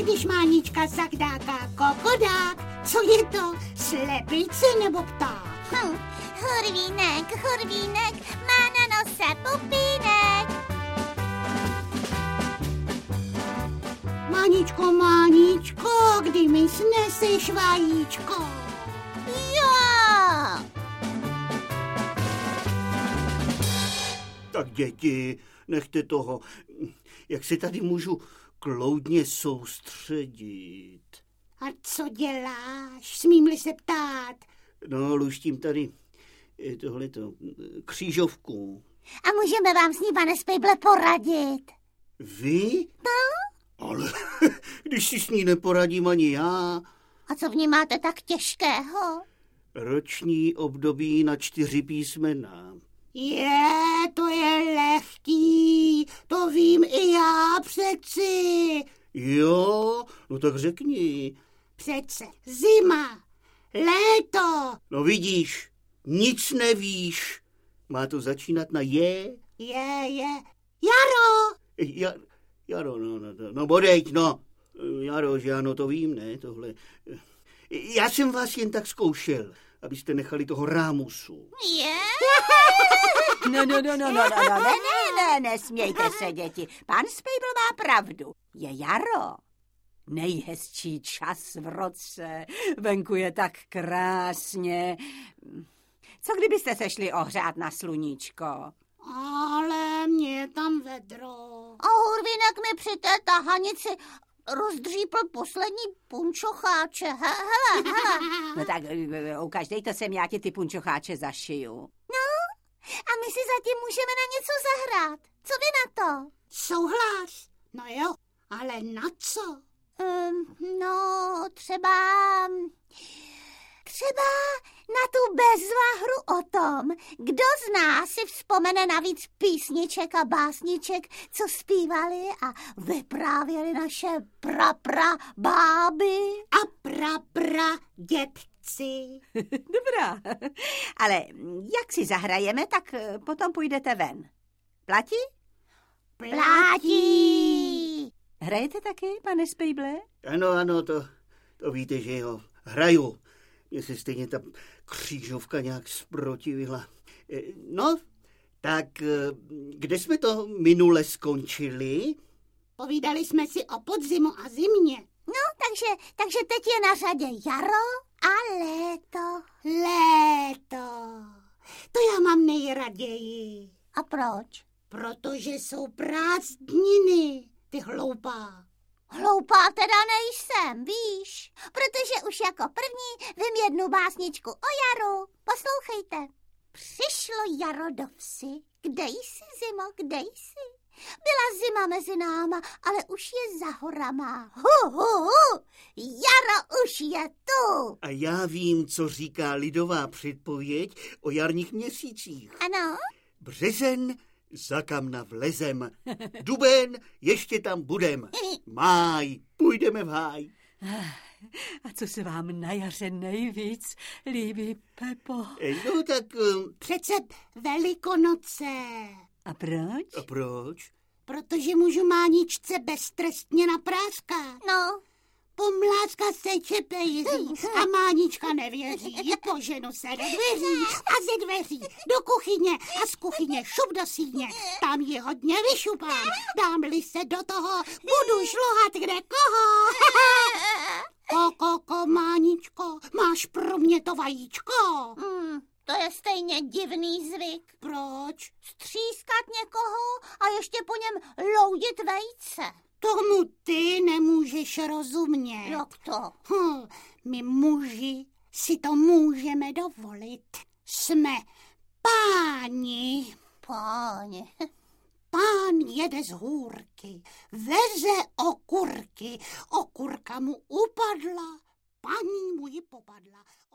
když Mánička zakdáká kokodák, co je to, slepice nebo pták? Hurvínek, má na nose pupínek. Máničko, kdy mi sneseš vajíčko? Jo! Tak děti, nechte toho. Jak se tady můžu kloudně soustředit? A co děláš? Smím-li se ptát? No, luštím tady tohleto křížovku. A můžeme vám s ní, pane Spejble, poradit? Vy? No? Ale když si s ní neporadím ani já. A co v ní máte tak těžkého? Roční období na 4 písmena. To je lehký, to vím i já přeci. Jo, no tak řekni. Přece zima, léto. No vidíš, nic nevíš. Má to začínat na je? Jaro. Jaro, no bodejť, no. Jaro, že ano, to vím, ne, tohle. Já jsem vás jen tak zkoušel, abyste nechali toho rámusu. No, nesmějte se, děti. Pan Spejbl má pravdu. Je jaro. Nejhezčí čas v roce. Venku je tak krásně. Co kdybyste se šli ohřát na sluníčko? Ale mě je tam vedro. A Hurvínek mi při té tahanici rozdřípl poslední punčocháče. Hele. No tak ukaždejte sem, já ti ty punčocháče zašiju. No, a my si zatím můžeme na něco zahrát. Co vy na to? Souhlas. No jo, ale na co? No, třeba na tu bezvahru o tom, kdo z nás si vzpomene na víc písniček a básniček, co zpívali a vyprávěli naše báby. A dědci. Dobrá, ale jak si zahrajeme, tak potom půjdete ven. Platí? Platí. Hrajete taky, pane Spejble? Ano, to víte, že jo, hraju. Mně se stejně ta křížovka nějak zprotivila. No, tak kde jsme to minule skončili? Povídali jsme si o podzimu a zimě. No, takže teď je na řadě jaro a léto. Léto. To já mám nejraději. A proč? Protože jsou prázdniny, ty hloupá. Hloupá teda nejsem, víš, protože už jako první vím jednu básničku o jaru. Poslouchejte. Přišlo jaro do vsi, kde jsi, zimo, kde jsi? Byla zima mezi náma, ale už je za horama. Jaro už je tu. A já vím, co říká lidová předpověď o jarních měsících. Ano? Březen, za kamna vlezem. Duben, ještě tam budem. Máj, půjdeme v háj. A co se vám na jaře nejvíc líbí, Pepo? No tak... Přece Velikonoce. A proč? A proč? Protože můžu Máničce beztrestně napráskat. No. Pomláska se čepejíří a Mánička nevěří. Poženu se do dveří a ze dveří do kuchyně a z kuchyně šup do síně. Tam ji hodně vyšupám. Dám-li se do toho, budu šlohat kde koho. Koko, Máničko, máš pro mě to vajíčko? To je stejně divný zvyk. Proč? Střískat někoho a ještě po něm loudit vejce. Tomu ty nemůžeš rozumět. Jak to? My muži si to můžeme dovolit. Jsme páni. Páni. Pán jede z hůrky, veze okurky. Okurka mu upadla, paní mu ji popadla.